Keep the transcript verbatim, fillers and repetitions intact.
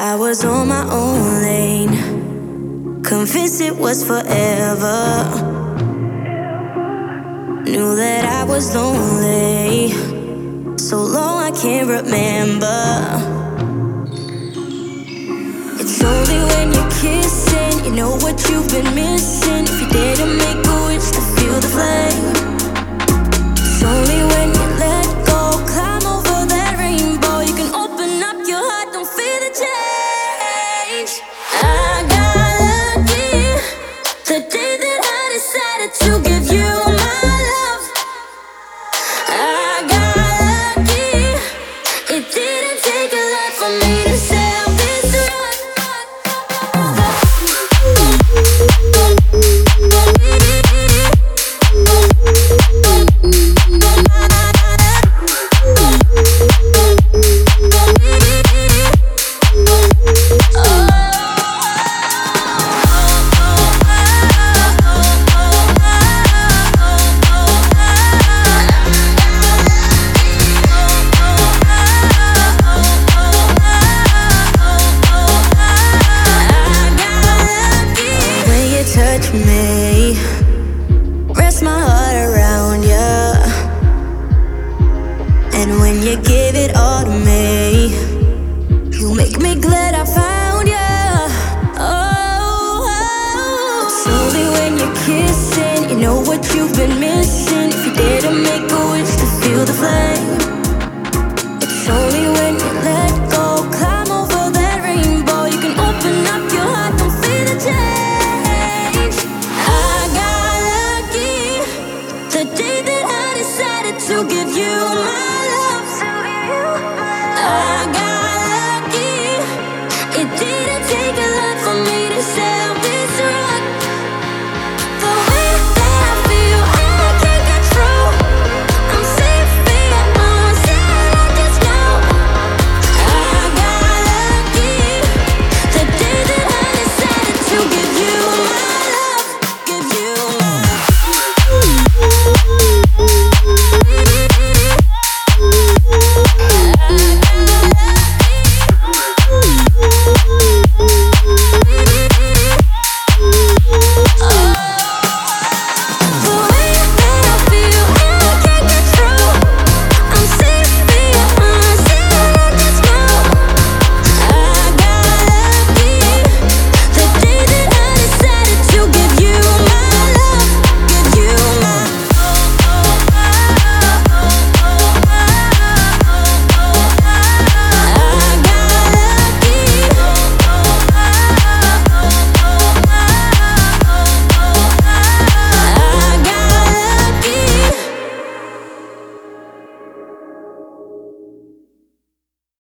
I was on my own lane, convinced it was forever. Knew that I was lonely, so long I can't remember. It's only when you're kissing, you know what you've been missing. If you didn't make a wish to feel the flame, it's only when you let go, climb over that rainbow, you can open up your heart, don't feel the change. I got lucky the day that I decided to give you my love. I got lucky, it didn't take a lot for me to sell this drug. Touch me, rest my heart around you, and when you give it all to me, you make me glad I found you. Oh, oh. It's only when you're kissing, you know what you've been missing. If you didn't make a wish to feel the flame, it's only when you let go, climb over that rainbow, you can open up your heart, don't feel the change. The day that I decided to give you my love, I got lucky. It didn't take a lot for me to say